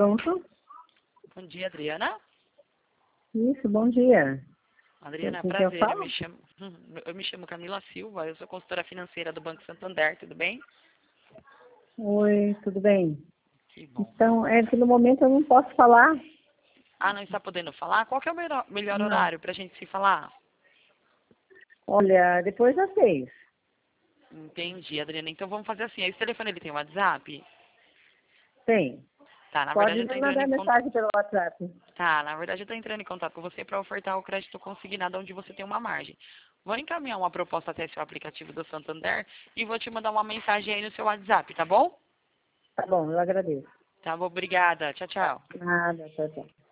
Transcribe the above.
Pronto? Bom dia, Adriana. Isso, bom dia. Adriana, Com quem eu prazer. falo? Eu me chamo Camila Silva, eu sou consultora financeira do Banco Santander, tudo bem? Oi, tudo bem? Que bom. Então, é que no momento eu não posso falar. Ah, não está podendo falar? Qual que é o melhor Não. horário para a gente se falar? Olha, depois das 6. Entendi, Adriana. Então vamos fazer assim. Esse telefone ele tem WhatsApp? Tem. Tá, na verdade Pode eu me tô entrando mandar em contato. mensagem pelo WhatsApp. Tá, na verdade eu tô entrando em contato com você para ofertar o crédito consignado onde você tem uma margem. Vou encaminhar uma proposta até seu aplicativo do Santander e vou te mandar uma mensagem aí no seu WhatsApp, tá bom? Tá bom, eu agradeço. Tá bom, obrigada. Tchau, tchau. Nada, tchau, tchau.